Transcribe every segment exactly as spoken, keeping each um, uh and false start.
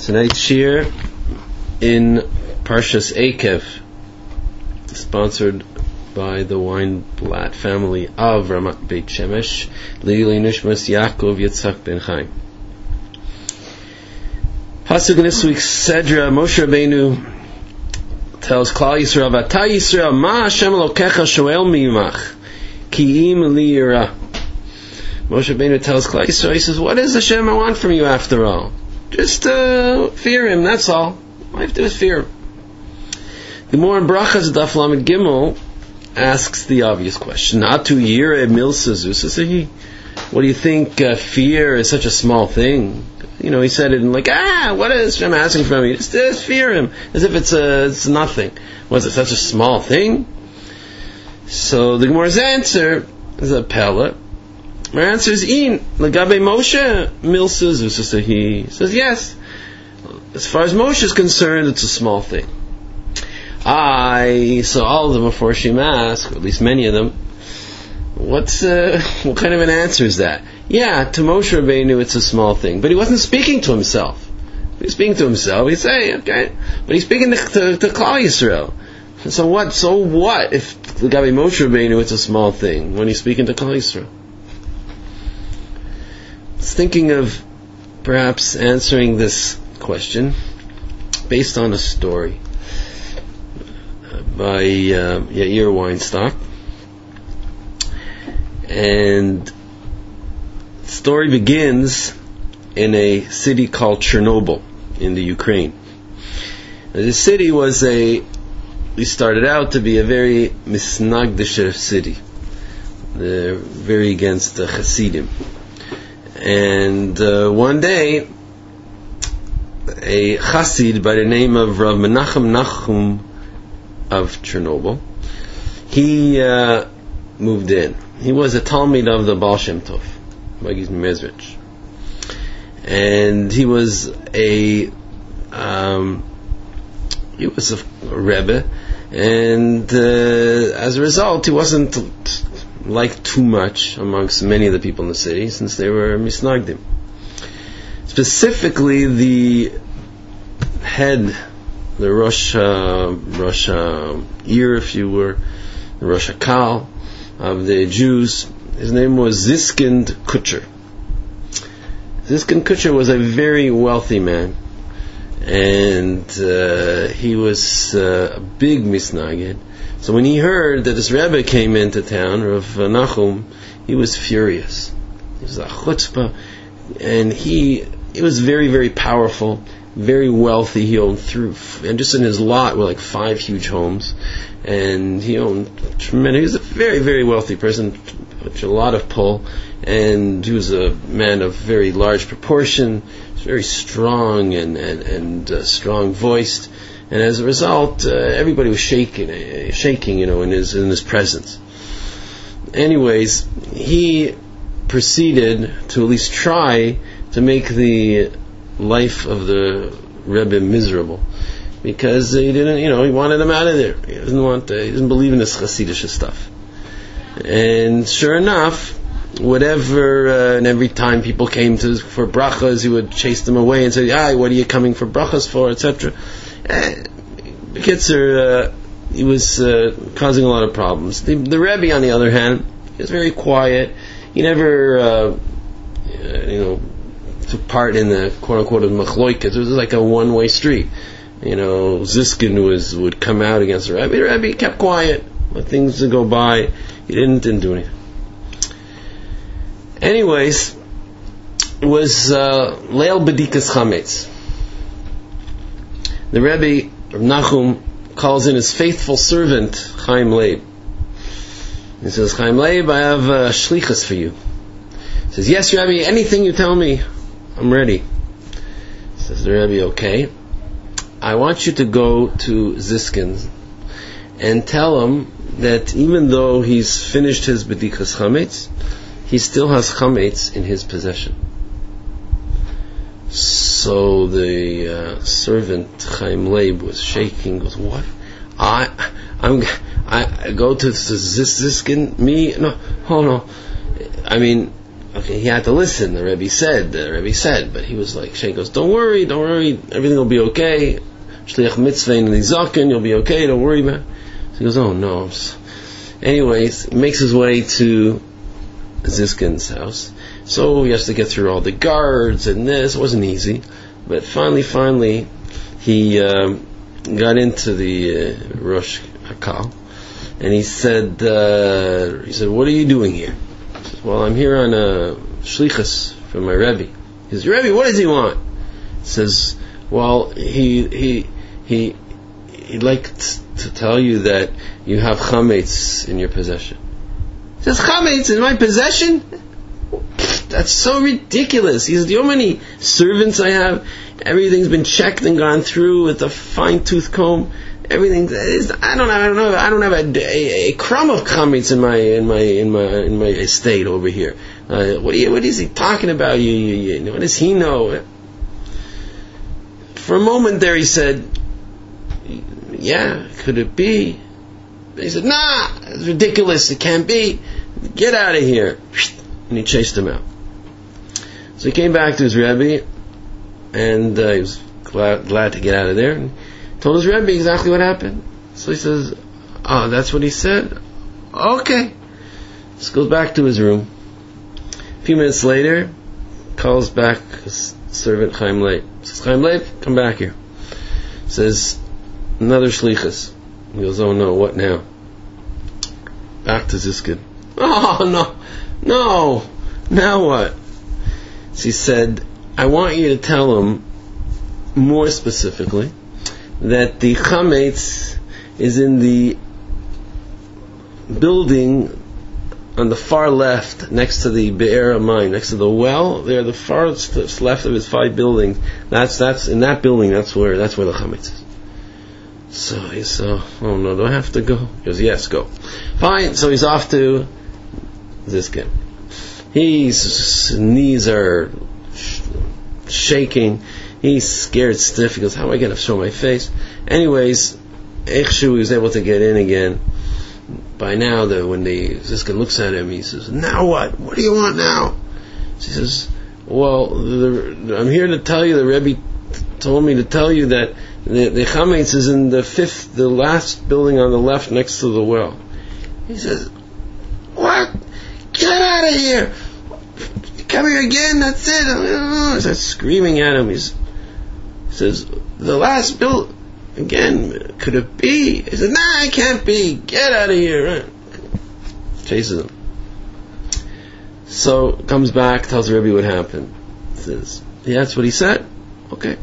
Tonight's shir in Parshas Eikev, sponsored by the Weinblatt family of Ramat Beit Shemesh, Leili Nishmas Yaakov Yitzhak Ben Chaim. Pasuk in this week's Sedra, Moshe Rabbeinu tells Klal Yisrael, V'ata Yisrael, Ma Hashem Elokecha shoel mimach, ki im li yirah. Moshe Rabbeinu tells Klal Yisrael, he says, what does Hashem want from you after all? Just uh, fear Him, that's all. All you have to do is fear Him. The more in Brachas Daf Lamed Gimel asks the obvious question, Atu yireh milsa zusasahi? What do you think uh, fear is such a small thing? You know, he said it in like, ah, what is Hashem asking from me? Just, just fear Him, as if it's uh, it's nothing. Was it such a small thing? So the Gemara's answer is a pella. My answer is in Lagabe Moshe milsa zusasahi. He says yes. As far as Moshe is concerned, it's a small thing. I so all of them before Shem ask, or at least many of them, what's uh, what kind of an answer is that? Yeah, to Moshe Rabbeinu it's a small thing, but he wasn't speaking to himself. If he was speaking to himself, he'd say, okay, but he's speaking to, to, to Klal Yisrael. So what? So what if Gabi Moshe Rabbeinu it's a small thing when he's speaking to Klal Yisrael? I was thinking of perhaps answering this question based on a story by uh, Yair Weinstock, and the story begins in a city called Chernobyl in the Ukraine. Now, this city was a, we started out to be a very misnagdish city. They're very against the Hasidim. And uh, one day, a Chassid by the name of Rav Menachem Nachum of Chernobyl, he uh, moved in. He was a Talmid of the Baal Shem Tov, Magiz Mezrich, and he was a um, he was a, a Rebbe, and uh, as a result, he wasn't liked too much amongst many of the people in the city, since they were misnagdim. Specifically, the head, the Rosh uh, Rosh uh, Ir, if you were, the Rosh Hakal of the Jews, his name was Ziskind Kutcher. Ziskind Kutcher was a very wealthy man, and uh, he was uh, a big misnagid. So when he heard that this Rebbe came into town, Rav Nachum, he was furious. He was a chutzpah, and he he was very, very powerful, very wealthy. He owned through, and just in his lot were like five huge homes, and he owned tremendous. He was a very, very wealthy person, with a lot of pull, and he was a man of very large proportion, very strong and and, and uh, strong voiced, and as a result, uh, everybody was shaking, uh, shaking, you know, in his in his presence. Anyways, he proceeded to at least try to make the life of the Rebbe miserable, because he didn't, you know, he wanted him out of there. He doesn't want, to, he doesn't believe in this Hasidic stuff. And sure enough, whatever, uh, and every time people came to for brachas, he would chase them away and say, "Ah, what are you coming for brachas for?" et cetera. The kids are, uh, he was uh, causing a lot of problems. The, the Rebbe, on the other hand, he was very quiet. He never, uh, you know, took part in the quote-unquote machloikas. It was like a one-way street. You know, Ziskin was would come out against the Rebbe. The Rebbe kept quiet, let things go by. He didn't, didn't do anything. Anyways, it was uh, Leil Bedikas Chametz. The Rebbe, Rav Nachum, calls in his faithful servant, Chaim Leib. He says, "Chaim Leib, I have uh, shlichus for you." He says, "Yes, Rebbe, anything you tell me, I'm ready." Says the Rebbe, "Okay, I want you to go to Ziskin and tell him that even though he's finished his Bedikas Chametz, he still has Chametz in his possession." So the uh, servant Chaim Leib was shaking. Goes, "What? I, I'm, I, I go to Ziskin? Me? No, oh no. I mean, okay, he had to listen. The Rebbe said, the Rebbe said, but he was like, Sheikh goes, don't worry, don't worry, everything will be okay. Shliach mitzvah in the zaken, you'll be okay, don't worry about it. So he goes, oh no. Anyways, he makes his way to Ziskin's house. So he has to get through all the guards and this. It wasn't easy. But finally, finally, he um, got into the uh, Rosh Hakal. And he said, uh, he said, what are you doing here? He says, well, I'm here on a shlichus from my Rebbe. He says, your Rebbe, what does he want? He says, well, he he he he'd like t- to tell you that you have chametz in your possession. He says, chametz in my possession? That's so ridiculous. He says, do you know how many servants I have? Everything's been checked and gone through with a fine tooth comb. Everything is, I don't I don't know I don't have a, a, a crumb of chametz in my in my in my in my estate over here. Uh, what, are you, what is he talking about? You, you, you, what does he know? For a moment there, he said, "Yeah, could it be?" He said, "Nah, it's ridiculous. It can't be. Get out of here!" And he chased him out. So he came back to his Rebbe, and uh, he was glad, glad to get out of there. And told his Rebbe exactly what happened. So he says, oh, that's what he said? Okay. Just goes back to his room. A few minutes later, calls back his servant Chaim Leib. Says, Chaim Leib, come back here. Says, another shlichus. He goes, oh no, what now? Back to Ziskin. Oh no, no, now what? So he said, I want you to tell him more specifically that the chametz is in the building on the far left, next to the Be'er HaMayim, next to the well. There, the farthest left of his five buildings. That's that's in that building. That's where that's where the chametz is. So he said, "Oh no, do I have to go?" He goes, "Yes, go." Fine. So he's off to Ziskin. His knees are sh- shaking. He's scared stiff. He goes, how am I going to show my face? Anyways, Eichshu, he was able to get in again. By now, the, when the Ziskin looks at him, he says, now what? What do you want now? She says, well, the, I'm here to tell you, the Rebbe told me to tell you that the, the chametz is in the fifth, the last building on the left next to the well. He says, what? Get out of here! Come here again, that's it! He starts screaming at him. He's says, the last bill, again, could it be? He says, nah, it can't be. Get out of here. Chases him. So, comes back, tells Rebbe what happened. Says, yeah, that's what he said? Okay.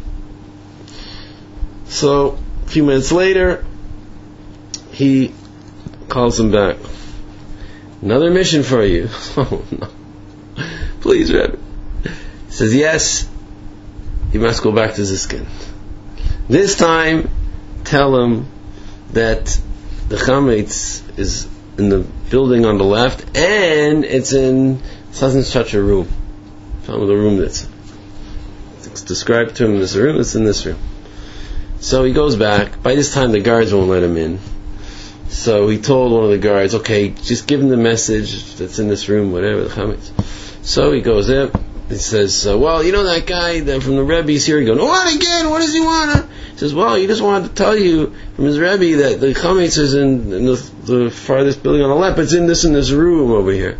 So, a few minutes later, he calls him back. Another mission for you. Oh, no. Please, Rebbe. He says, yes, you must go back to Ziskin. This time, tell him that the chametz is in the building on the left, and it's in such and such a room. Tell him the room that's it's described to him in this room. It's in this room. So he goes back. By this time, the guards won't let him in. So he told one of the guards, "Okay, just give him the message that's in this room, whatever the chametz." So he goes in. He says, uh, well, you know that guy that from the Rebbe's here? He goes, what again? What does he want? He says, well, he just wanted to tell you from his Rebbe that the chametz is in, in the, the farthest building on the left, but it's in this in this room over here.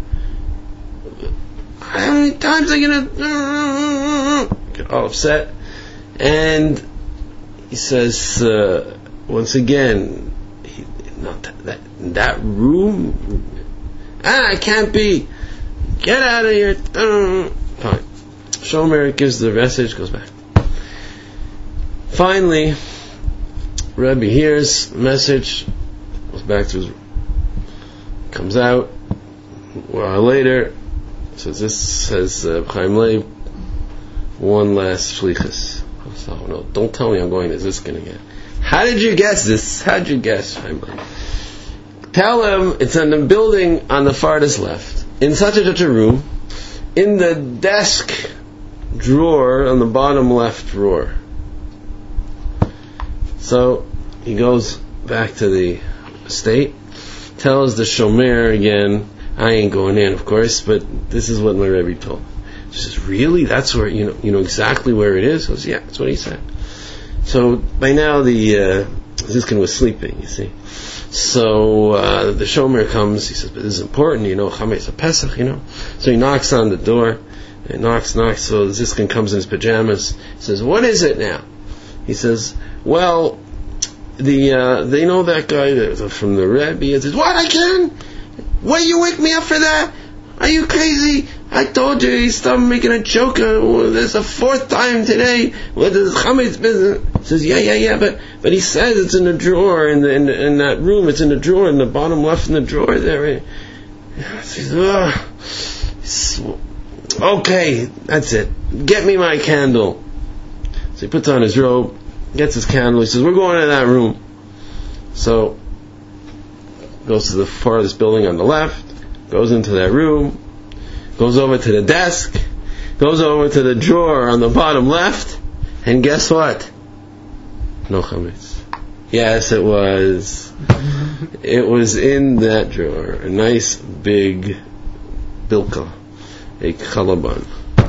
How many times are you going to get all upset? And he says, uh, once again, he, not that, that, that room? Ah, it can't be. Get out of here. Fine. Shomer gives the message, goes back. Finally, Rebbe hears the message, goes back to his, comes out, a while later, says this says uh, Chaim Leib, one last shlichus. Oh no, don't tell me I'm going to Ziskin again. How did you guess this? How did you guess, Chaim Leib? Tell him it's in the building on the farthest left, in such and such a room, in the desk drawer on the bottom left drawer. So he goes back to the estate, tells the shomer again I ain't going in, of course, but this is what my Rebbe told me. She says, really? That's where, you know, you know exactly where it is? I says, yeah, that's what he said. So by now the uh, Ziskin was sleeping, you see. So uh, the Shomer comes, he says, but this is important, you know, Chametz Pesach, you know. So he knocks on the door, and knocks, knocks, so the Ziskin comes in his pajamas, he says, what is it now? He says, well, the uh, they know that guy that, from the Rebbe, he says, what, again? What, you wake me up for that? Are you crazy? I told you, he stopped making a joke. Uh, there's a fourth time today with this chametz business. He says, yeah, yeah, yeah, but but he says it's in the drawer in the in, the, in that room. It's in the drawer in the bottom left in the drawer there. He says, oh. Okay, that's it. Get me my candle. So he puts on his robe, gets his candle. He says, we're going to that room. So goes to the farthest building on the left, goes into that room, goes over to the desk, goes over to the drawer on the bottom left, and guess what? No chametz. Yes, it was. It was in that drawer. A nice big bilka, a chalaban.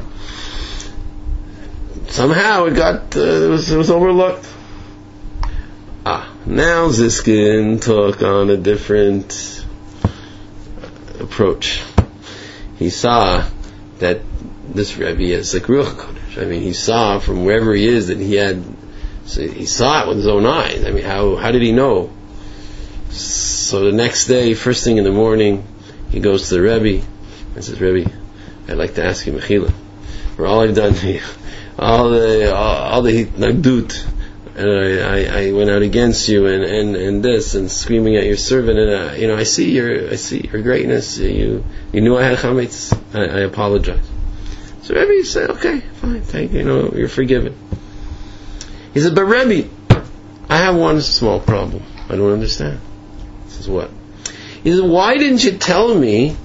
Somehow it got, uh, it was, it was overlooked. Ah, now Ziskin took on a different approach. He saw that this Rebbe is like Ruach Kodesh. I mean, he saw from wherever he is that he had, so he saw it with his own eyes. I mean, how how did he know? So the next day, first thing in the morning, he goes to the Rebbe and says, Rebbe, I'd like to ask you mechila for all I've done here, all the all, all the nagdut, and I, I, I went out against you, and, and, and this, and screaming at your servant, and uh, you know, I see your I see your greatness. You you knew I had chametz. I, I apologize. So Rebbe said, okay, fine, thank you. You know, you're forgiven. He said, but Rebbe, I have one small problem. I don't understand. He says, what? He said, why didn't you tell me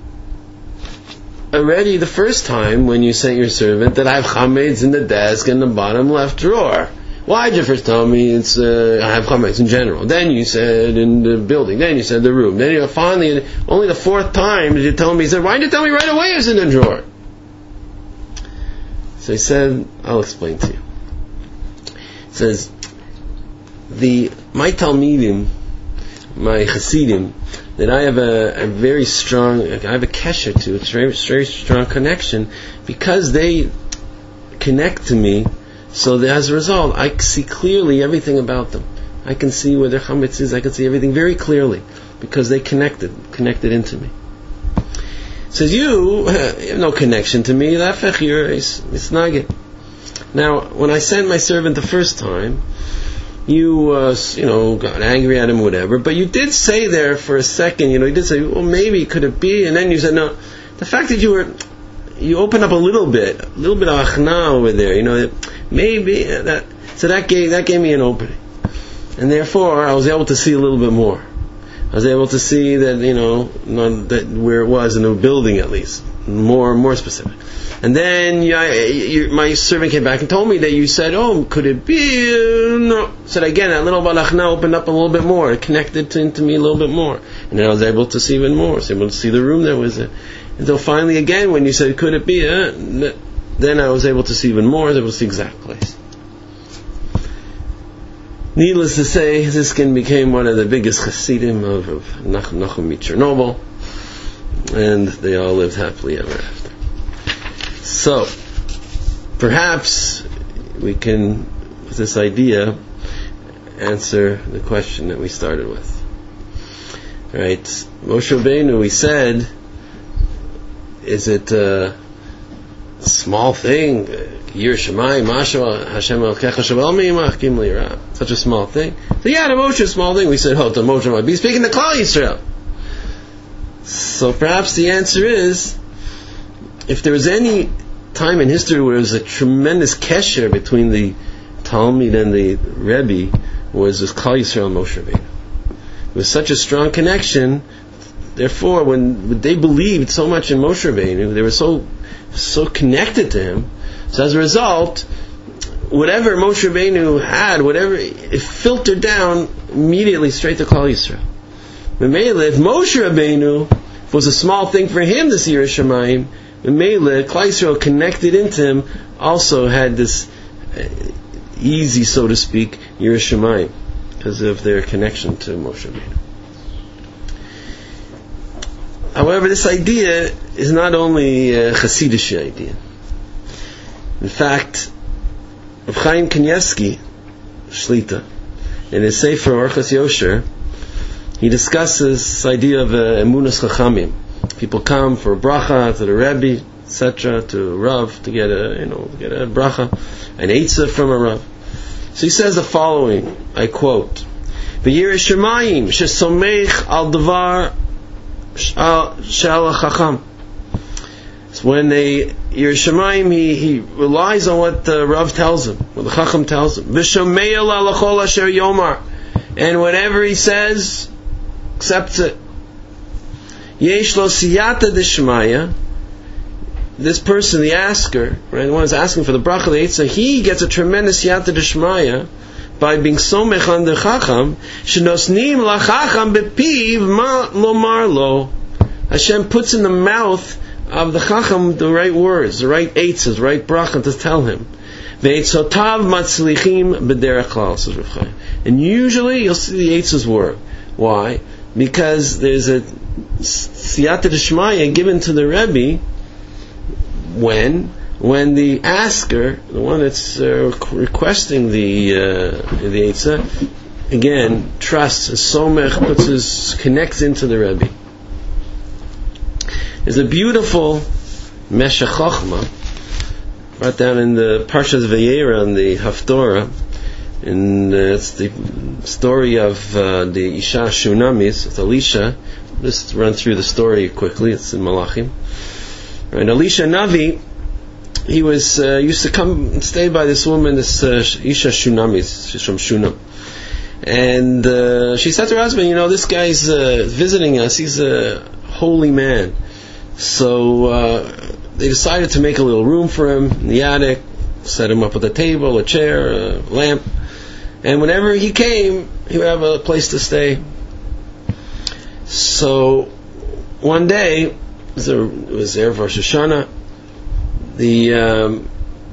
already the first time when you sent your servant that I have chametz in the desk in the bottom left drawer? Why did you first tell me it's uh, I have chametz in general? Then you said in the building. Then you said the room. Then you finally, only the fourth time did you tell me. He said, why didn't you tell me right away it was in the drawer? So he said, I'll explain to you. He says, the my Talmidim, my Hasidim, that I have a, a very strong, I have a kesher to, it's a very, very strong connection, because they connect to me. So that as a result, I see clearly everything about them. I can see where their chametz is. I can see everything very clearly because they connected, connected into me. Says you, you have no connection to me. Lafech, you're misnagid. Now, when I sent my servant the first time, you, uh, you know, got angry at him, whatever. But you did say there for a second, you know, you did say, well, maybe could it be? And then you said, no. The fact that you were, you opened up a little bit, a little bit of achna over there, you know. Maybe that, so that gave that gave me an opening, and therefore I was able to see a little bit more. I was able to see that, you know, not that where it was in a building at least, more more specific. And then you, you, my servant came back and told me that you said, "Oh, could it be?" Uh, no. So again, that little balachna opened up a little bit more, it connected to, into me a little bit more, and then I was able to see even more. I was able to see the room that was there. Until finally, again, when you said, "Could it be?" Uh, Then I was able to see even more. I was able to see the exact place. Needless to say, Ziskin became one of the biggest Hasidim of, of Nachum Nachum Chernobyl, and they all lived happily ever after. So, perhaps we can, with this idea, answer the question that we started with. Right? Moshe Rabbeinu, we said, is it Uh, small thing, Yir Shemai, Masha, Hashem Elkecha Shabal Meimach, Kim Lira. Such a small thing. So yeah, the Moshe, small thing. We said, oh, the Moshe might be speaking to Klal Yisrael. So perhaps the answer is, if there was any time in history where there was a tremendous kesher between the Talmud and the Rebbe, was with Klal Yisrael and Moshe Rabbeinu. It was such a strong connection. Therefore, when they believed so much in Moshe Rabbeinu, they were so so connected to him. So as a result, whatever Moshe Rabbeinu had, whatever, it filtered down immediately straight to Klal Yisrael. If Moshe Rabbeinu It was a small thing for him, this Yiras Shamayim. Mele, Klal Yisrael connected into him also had this uh, easy, so to speak, Yiras Shamayim because of their connection to Moshe Rabbeinu. However, this idea is not only a Hasidic idea. In fact, Rav Chaim Kanievsky, Shlita, in his Sefer Orchos Yosher, he discusses this idea of uh, Emunas Chachamim. People come for a bracha to the Rebbe, et cetera, to Rav to get a, you know, to get a bracha, an eitzah from a Rav. So he says the following, I quote: "V'yiras Shamayim shesomeich al davar shel chacham." So when they Yiras Shamayim, he he relies on what the Rav tells him, what the Chacham tells him. V'shomei ala l'chol asher yomar, and whatever he says, accepts it. Yesh lo siyata d'shmaya. This person, the asker, right, the one who's asking for the bracha, the eitzah, he gets a tremendous siyata d'shmaya by being somech on the Chacham. Shenosnim lachacham bepiv ma lomar lo. Hashem puts in the mouth of the Chacham the right words, the right eitzahs, the right bracha to tell him. Ve'etzotav matzlichim b'derech klal, says Rav Chaim. And usually you'll see the eitzahs work. Why? Because there's a siyata d'shmaya given to the Rebbe when when the asker, the one that's uh, requesting the uh, the eitzah, again trusts, somech, puts his, connects into the Rebbe. There's a beautiful Meshech Chochma brought down in the Parshas Vayera in the Haftorah. And uh, it's the story of uh, the Isha Shunamis, with Elisha. Just run through the story quickly. It's in Malachim. Right, Elisha Navi, he was uh, used to come and stay by this woman, this uh, Isha Shunamis. She's from Shunam. And uh, she said to her husband, you know, this guy's uh, visiting us. He's a holy man. So uh, they decided to make a little room for him in the attic, set him up with a table, a chair, a lamp. And whenever he came, he would have a place to stay. So one day, it was Erev Rosh Hashanah, the um,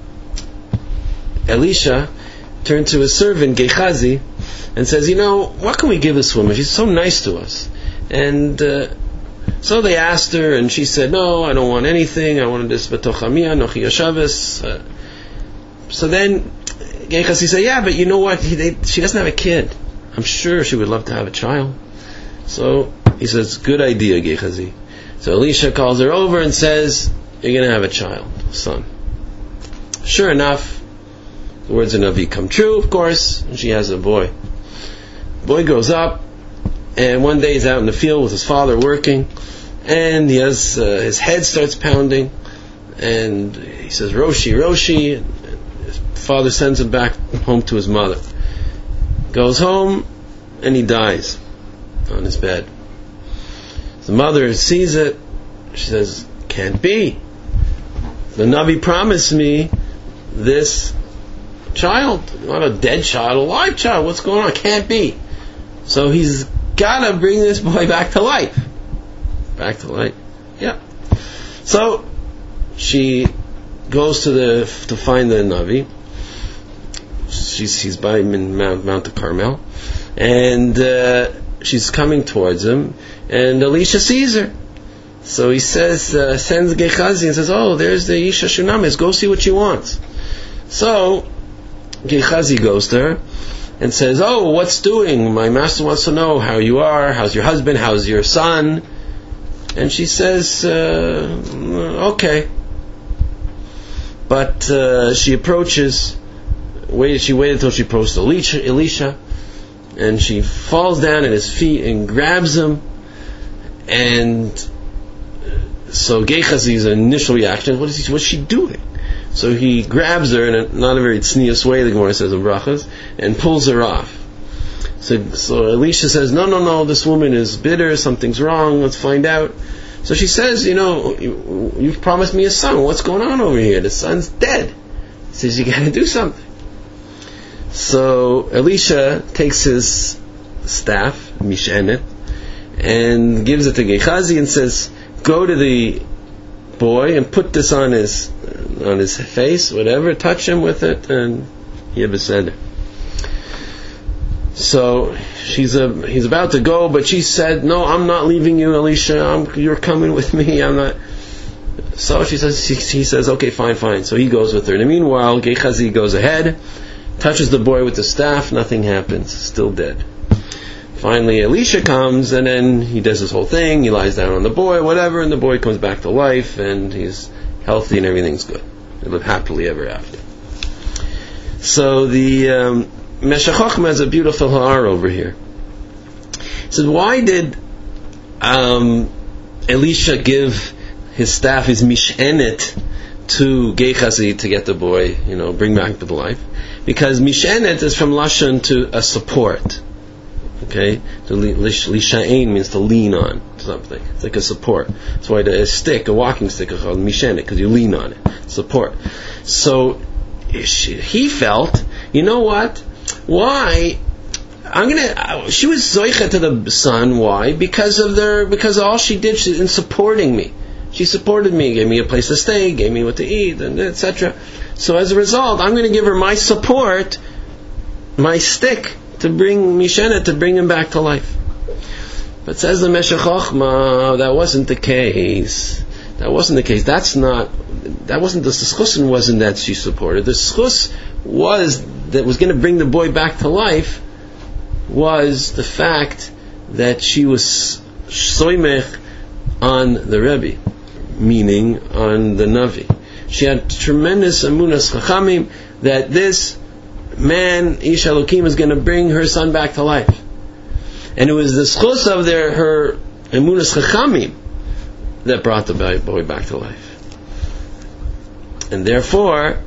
Elisha turned to his servant Gehazi and says, you know, what can we give this woman? She's so nice to us. And uh, so they asked her, and she said, no, I don't want anything. I wanted this betochamiya, nochi yashavis. Uh, so then Gehazi said, yeah, but you know what? He, they, she doesn't have a kid. I'm sure she would love to have a child. So he says, good idea, Gehazi. So Elisha calls her over and says, you're going to have a child, a son. Sure enough, the words of Navi come true, of course, and she has a boy. The boy grows up, and one day he's out in the field with his father working, and he has uh, his head starts pounding, and he says, Roshi, Roshi, and his father sends him back home to his mother. Goes home, and he dies on his bed. The mother sees it. She says, can't be. The Navi promised me this child, not a dead child, a live child. What's going on? Can't be. So he's got to bring this boy back to life. Back to life. Yeah. So she goes to the to find the Navi. She's he's by Mount Mount Carmel, and uh, she's coming towards him, and Elisha sees her. So he says, uh, sends Gehazi and says, oh, there's the Isha Shunamis, go see what she wants. So Gehazi goes to her and says, oh, what's doing? My master wants to know how you are, how's your husband, how's your son? And she says, uh, okay. But uh, she approaches, waited, she waited until she approached Elisha, Elisha, and she falls down at his feet and grabs him. And so Gehazi's initial reaction, what is he, what's she doing? So he grabs her in a, not a very tznius way, the Gemara says in Brachas, and pulls her off. So, so Elisha says, no, no, no, this woman is bitter, something's wrong, let's find out. So she says, you know, you, you've promised me a son, what's going on over here? The son's dead. He says, you gotta do something. So Elisha takes his staff, Mishenet, and gives it to Gehazi and says, go to the boy and put this on his on his face, whatever, touch him with it, and he have a seder. So she's a, he's about to go, but she said, no, I'm not leaving you, Elisha. I'm, you're coming with me. I'm not. So she says, she, he says, okay, fine, fine. So he goes with her. And meanwhile, Gehazi goes ahead, touches the boy with the staff, nothing happens, still dead. Finally, Elisha comes, and then he does his whole thing. He lies down on the boy, whatever, and the boy comes back to life, and he's healthy, and everything's good. They live happily ever after. So the um, Meshech Chochmah has a beautiful ha'ar over here. He says, why did um, Elisha give his staff, his mishenet, to Gehazi to get the boy, you know, bring back to life? Because mishenet is from lashon to a support. Okay, to lisha'ain means to lean on something. It's like a support. That's why the, a stick, a walking stick, is called mishenet, because you lean on it, support. So she, he felt, you know what? Why? I'm gonna. She was zoicha to the son. Why? Because of their. Because all she did she, in supporting me. She supported me, gave me a place to stay, gave me what to eat, and et cetera. So as a result, I'm going to give her my support, my stick, to bring Mishenet, to bring him back to life. But says the Meshech Chochmah, that wasn't the case. That wasn't the case. That's not. That wasn't the schus. Wasn't that she supported. The schus was that was going to bring the boy back to life. Was the fact that she was soymech on the Rebbe, meaning on the Navi. She had tremendous emunas chachamim that this man, Ish Elokim, is going to bring her son back to life. And it was the schus of their, her emunas chachamim that brought the boy back to life. And therefore,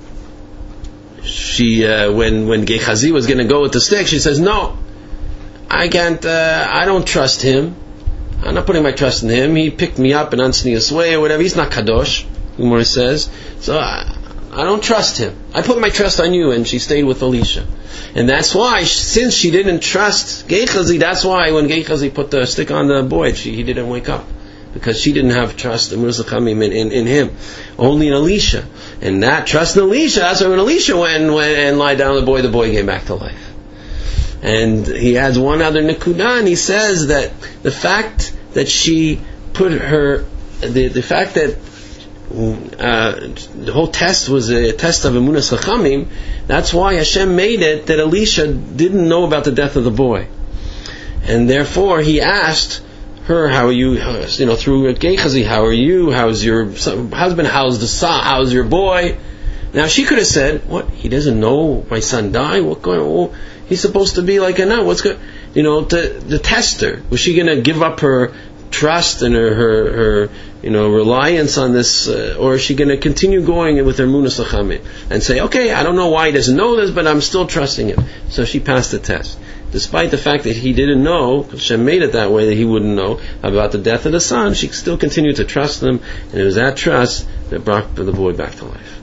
she, uh, when when Gehazi was going to go with the stick, she says, no, I can't, uh, I don't trust him. I'm not putting my trust in him. He picked me up in unsneous way or whatever. He's not kadosh, Gemara says. So I, I don't trust him. I put my trust on you. And she stayed with Elisha. And that's why, since she didn't trust Gehazi, that's why when Gehazi put the stick on the boy, she, he didn't wake up. Because she didn't have trust in, in, in, in him. Only in Elisha. And that trust in Elisha, that's why when Elisha went, went and lied down on the boy, the boy came back to life. And he adds one other nekudah, and he says that the fact that she put her, the, the fact that uh, the whole test was a test of emunas chachamim, that's why Hashem made it that Elisha didn't know about the death of the boy. And therefore he asked her, how are you, you know, through Gehazi, how are you, how's your husband, how's the son, how's your boy? Now she could have said, what, he doesn't know my son died? What going on? He's supposed to be like a nut. What's good? You know, to, to test her. Was she going to give up her trust and her, her, her you know, reliance on this, uh, or is she going to continue going with her emunas chachamim and say, okay, I don't know why he doesn't know this, but I'm still trusting him. So she passed the test, despite the fact that he didn't know. Hashem made it that way that he wouldn't know about the death of the son. She still continued to trust him, and it was that trust that brought the boy back to life.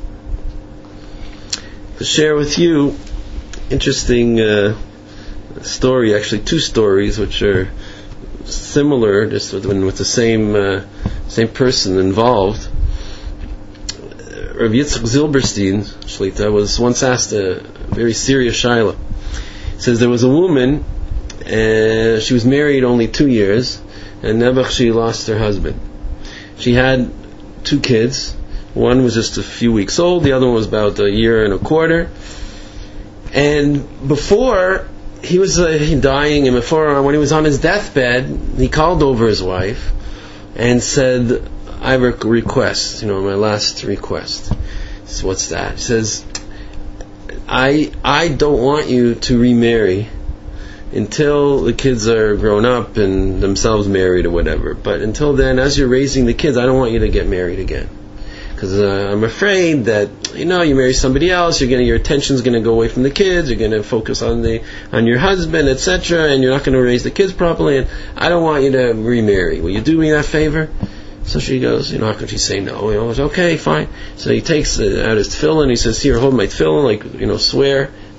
To share with you interesting uh, story, actually two stories which are similar, just with, with the same uh, same person involved. Rav Yitzchak Zilberstein Shlita was once asked a very serious shaila. He says there was a woman, uh, she was married only two years, and nebuch she lost her husband. She had two kids. One was just a few weeks old, the other one was about a year and a quarter. And before he was uh, dying, and before when he was on his deathbed, he called over his wife and said, I have a request, you know, my last request. So what's that? He says, I I don't want you to remarry until the kids are grown up and themselves married or whatever. But until then, as you're raising the kids, I don't want you to get married again. Because uh, I'm afraid that, you know, you marry somebody else, you're gonna, your attention's going to go away from the kids, you're going to focus on the on your husband, et cetera, and you're not going to raise the kids properly, and I don't want you to remarry. Will you do me that favor? So she goes, you know, how could she say no? You know, okay, fine. So he takes uh, out his tefillin, he says, here, hold my tefillin, like, you know, swear,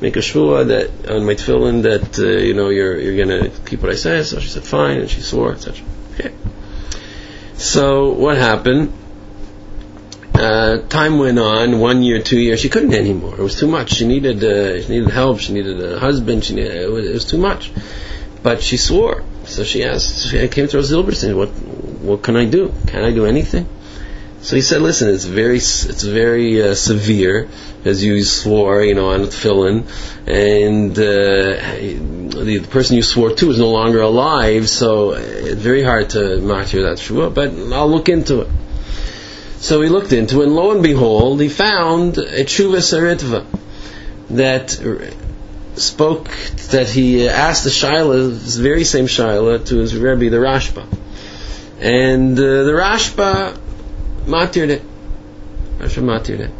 make a shvua that on my tefillin that uh, you know you're you're gonna keep what I say. So she said fine, and she swore, et cetera. Okay. So what happened? Uh, time went on, one year, two years. She couldn't anymore. It was too much. She needed uh, she needed help. She needed a husband. She needed, it, was, it was too much. But she swore. So she asked. She came to Rav Zilberstein. What what can I do? Can I do anything? So he said, listen, it's very it's very uh, severe, as you swore, you know, on tefillin, and uh, the, the person you swore to is no longer alive, so it's very hard to matir that shvua, but I'll look into it. So he looked into it, and lo and behold, he found a tshuva saritva that spoke, that he asked the shaila, this very same shaila, to his Rebbe, the Rashba. And uh, the Rashba matir'd it. Rashba matir'd it.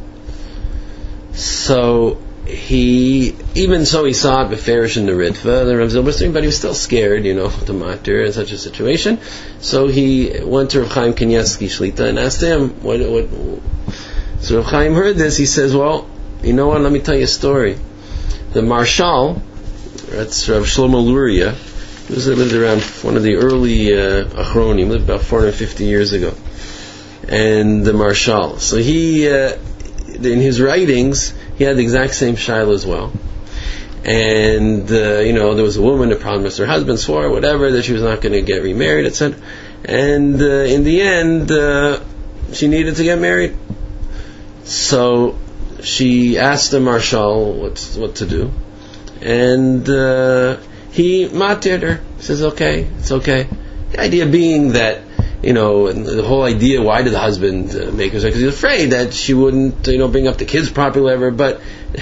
So he, even so he saw it beferish in the Ritva, the Rav Zilberstein, but he was still scared, you know, to matir in such a situation. So he went to Rav Chaim Kanievsky Shlita and asked him, what, what, so Rav Chaim heard this, he says, well, you know what, let me tell you a story. The Marshal, that's Rav Shlomo Luria, he was lived around one of the early uh, Achronim, lived about four hundred fifty years ago. And the Marshal, so he, uh, in his writings, he had the exact same shaila as well. And, uh, you know, there was a woman that promised her husband, swore, whatever, that she was not going to get remarried, et cetera. And uh, in the end, uh, she needed to get married. So she asked the Marshal what, what to do. And uh, he matir'd her. He says, okay, it's okay. The idea being that, you know, and the whole idea, why did the husband uh, make her say? Because he was afraid that she wouldn't, you know, bring up the kids properly, whatever. But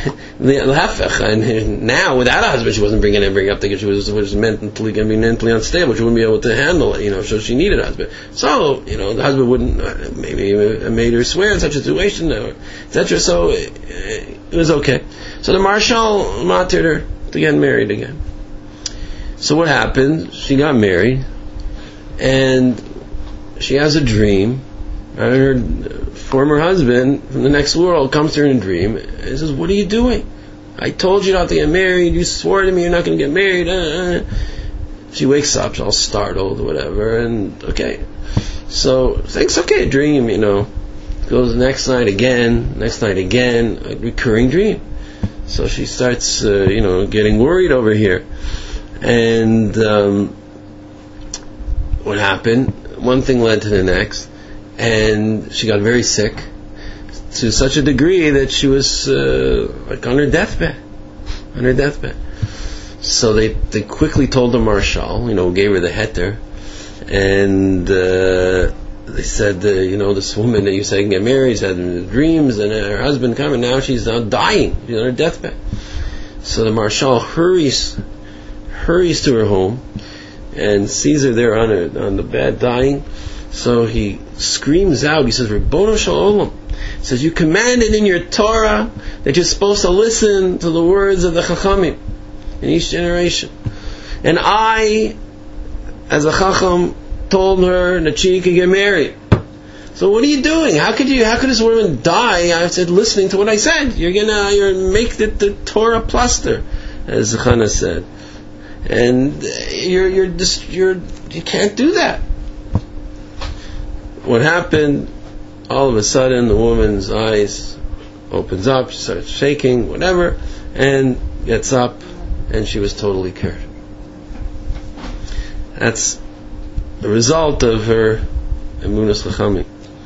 and now without a husband, she wasn't bringing in, bringing up the kids. She was, was mentally going to be mentally unstable. She wouldn't be able to handle it, you know. So she needed a husband. So, you know, the husband wouldn't, uh, maybe made her swear in such a situation, et cetera. So uh, it was okay. So the Marshal matir'd her to get married again. So what happened? She got married, and she has a dream, and her former husband from the next world comes to her in a dream and says, what are you doing? I told you not to get married, you swore to me you're not going to get married. Uh, uh. She wakes up, she's all startled or whatever, and okay. So, thinks, okay, dream, you know. Goes the next night again, next night again, a recurring dream. So she starts, uh, you know, getting worried over here. And um, what happened? One thing led to the next, and she got very sick to such a degree that she was uh, like on her deathbed, on her deathbed. So they they quickly told the Marshal, you know, gave her the heter, and uh, they said, uh, you know, this woman that you said can get married, she's had dreams, and her husband come, and now she's now dying, she's on her deathbed. So the Marshal hurries, hurries to her home, and sees her there on her, on the bed dying. So he screams out, he says, Ribbono Shel Olam, he says, you commanded in your Torah that you're supposed to listen to the words of the Chachamim in each generation. And I, as a Chacham, told her that she could get married. So what are you doing? How could you, how could this woman die? I said, listening to what I said. You're gonna, you're make the, the Torah plaster, as Chana said. And you're you're just you're you can't do that. What happened? All of a sudden, the woman's eyes opens up. She starts shaking, whatever, and gets up, and she was totally cured. That's the result of her emunas chachamim.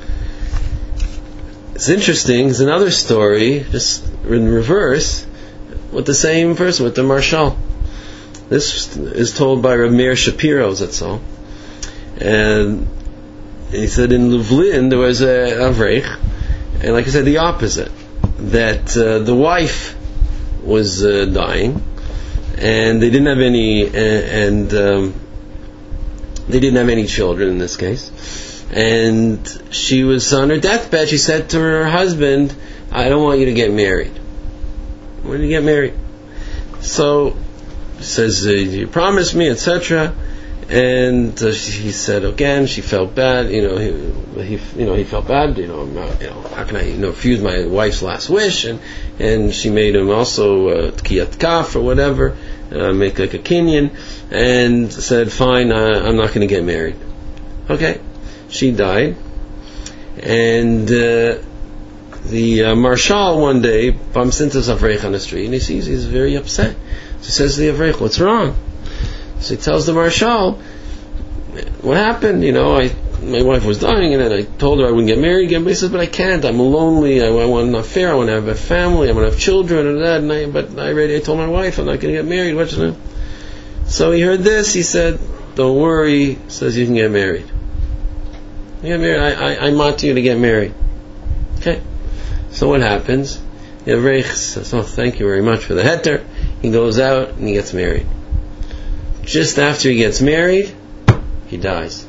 It's interesting. There's another story, just in reverse, with the same person, with the Marshal. This is told by Rav Meir Shapiro, that's all. And he said in Lublin there was a Avreich, and like I said, the opposite. That uh, the wife was uh, dying, and they didn't have any, uh, and um, they didn't have any children in this case. And she was on her deathbed. She said to her husband, I don't want you to get married. I want you to get married. So says, uh, you promised me, et cetera. And uh, she, he said again, she felt bad. You know, he, he, you know, he felt bad. You know, I'm not, you know, how can I, you know, refuse my wife's last wish? And and she made him also tkiyat kaf or whatever, uh, make like a kinyan, and said, fine, uh, I'm not going to get married. Okay, she died, and uh, the uh, marshal one day bumps into this Avreich on the street, and he sees he's very upset. So he says to the Avreich, what's wrong? So he tells the marshal, what happened? You know, I my wife was dying, and then I told her I wouldn't get married again. But he says, but I can't. I'm lonely. I, I want an affair. I want to have a family. I want to have children and that. And I, but I already I told my wife I'm not going to get married. What's it? So he heard this. He said, don't worry. He says you can get married. You get married. I I, I want you to get married. Okay. So what happens? The Avreich says, oh, thank you very much for the heter. He goes out and he gets married. Just after he gets married, he dies.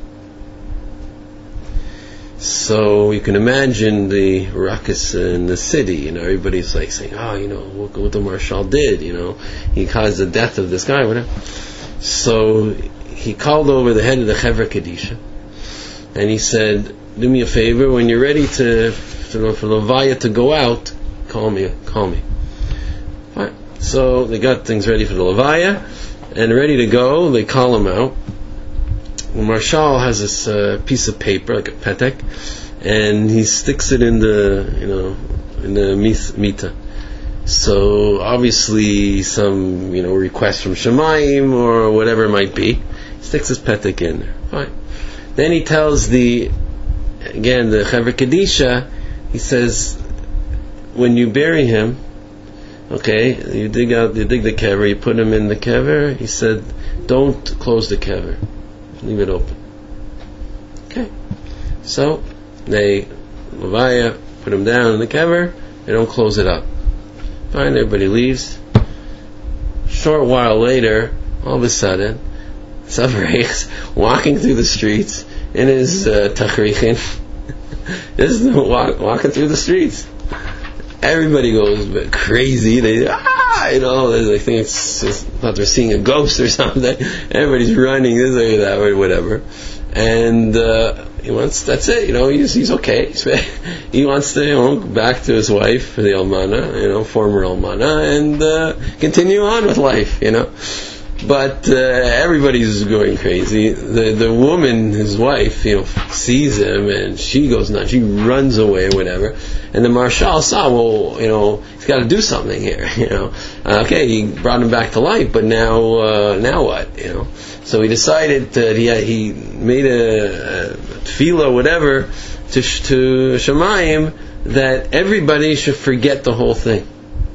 So you can imagine the ruckus in the city. You know, everybody's like saying, "Oh, you know, look what the marshal did. You know, he caused the death of this guy." Whatever. So he called over the head of the Chevra Kedisha, and he said, "Do me a favor. When you're ready to, to for Levaya to go out, call me. Call me." Fine. So they got things ready for the Levaya. And ready to go, they call him out. The marshal has this uh, piece of paper, like a petek, and he sticks it in the, you know, in the mita. So obviously, some, you know, request from Shemayim or whatever it might be. He sticks his petek in there. Fine. Then he tells the, again, the Chevra Kedisha. He says, when you bury him, okay, you dig out, you dig the kever, you put him in the kever. He said, don't close the kever, leave it open. Okay, so they Levaya put him down in the kever. They don't close it up. Fine, everybody leaves. Short while later, all of a sudden, Savreich's walking through the streets in his uh, tachrichin, just walk, walking through the streets. Everybody goes crazy. They, ah, you know, they think it's just, thought they're seeing a ghost or something. Everybody's running this way, that way, whatever. And uh, he wants, that's it, you know, he's, he's okay. He wants to, you know, go back to his wife, the Almana, you know, former Almana, and uh, continue on with life, you know. But uh, everybody's going crazy. The the woman, his wife, you know, sees him and she goes nuts. She runs away, whatever. And the marshal saw, well, you know, he's got to do something here. You know, uh, okay, he brought him back to life, but now, uh, now what? You know, so he decided that he had, he made a, a tefillah, whatever, to to Shemayim that everybody should forget the whole thing.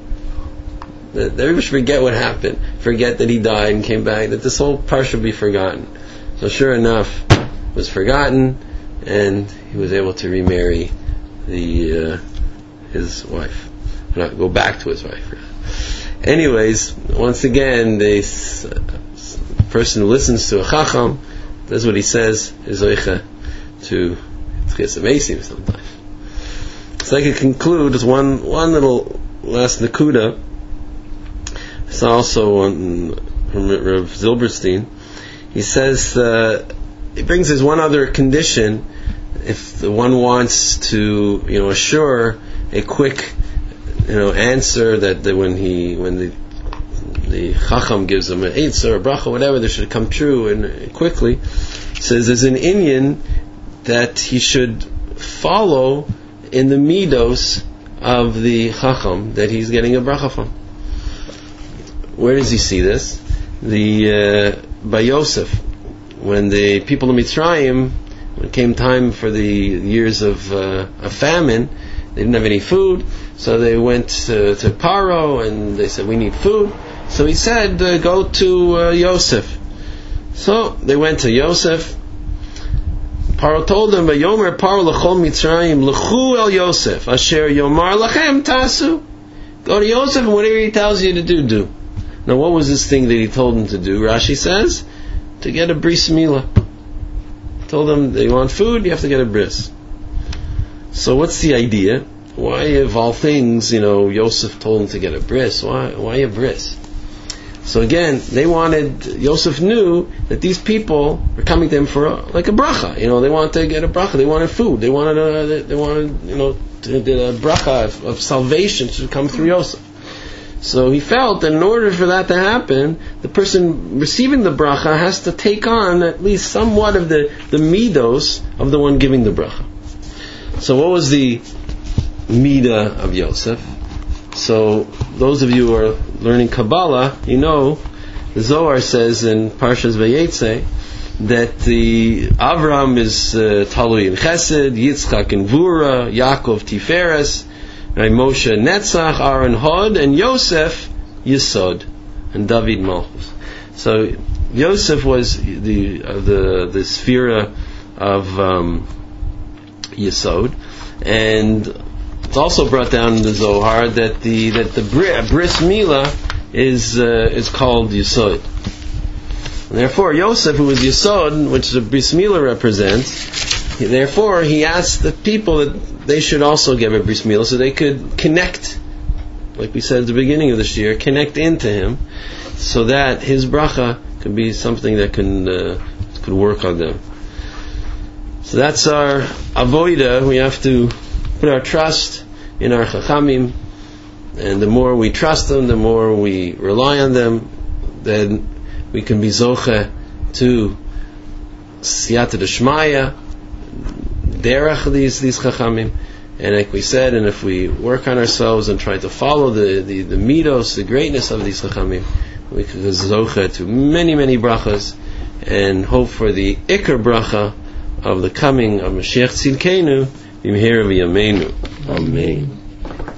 That everybody should forget what happened, forget that he died and came back, that this whole part should be forgotten. So sure enough, it was forgotten, and he was able to remarry the uh, his wife, not go back to his wife. Anyways, once again, the uh, person who listens to a chacham, that's what he says, is oicha to tchias amesim sometimes. So I can conclude with one one little last nakuda. It's also on, from Rav Zilberstein. He says uh, he brings his one other condition if the one wants to, you know, assure a quick, you know, answer that, that when he when the the chacham gives him an eitz or a bracha, whatever, that should come true and quickly. He says there's an inyan that he should follow in the midos of the chacham that he's getting a bracha from. Where does he see this? The uh, by Yosef, when the people of Mitzrayim, when it came time for the years of, uh, of famine, they didn't have any food, so they went to, to Paro and they said, we need food. So he said, uh, go to uh, Yosef. So they went to Yosef. Paro told them, "Vayomer Paro l'chol Mitzrayim l'chu el Yosef asher yomar lachem tasu." Go to Yosef and whatever he tells you to do, do. Now, what was this thing that he told them to do? Rashi says, to get a bris milah. He told them, they want food, you have to get a bris. So what's the idea? Why, of all things, you know, Yosef told him to get a bris? Why, why a bris? So again, they wanted, Yosef knew that these people were coming to him for a, like a bracha. You know, they wanted to get a bracha. They wanted food. They wanted a, they, they wanted, you know, to, to a bracha of, of salvation to come through Yosef. So he felt that in order for that to happen, the person receiving the bracha has to take on at least somewhat of the, the midos of the one giving the bracha. So what was the midah of Yosef? So those of you who are learning Kabbalah, you know, the Zohar says in Parshas Vayetze that the Avram is uh, Talui in Chesed, Yitzchak in Vura, Yaakov Tiferes, right, Moshe Netzach, Aaron Hod, and Yosef Yesod, and David Malchus. So Yosef was the uh, the the sphere of um, Yesod, and it's also brought down in the Zohar that the that the bris milah is uh, is called Yesod. And therefore, Yosef, who was Yesod, which the bris milah represents, therefore he asked the people that they should also give a bris milah so they could connect, like we said at the beginning of this year, connect into him, so that his bracha can be something that can uh, could work on them. So that's our avoida. We have to put our trust in our chachamim, and the more we trust them, the more we rely on them, then we can be zoche to siyata d'shmaya, derech these these chachamim. And like we said, and if we work on ourselves and try to follow the the, the midos, the greatness of these chachamim, we can zoche to many many brachas, and hope for the ikar bracha of the coming of Mashiach Tzidkenu. Amen.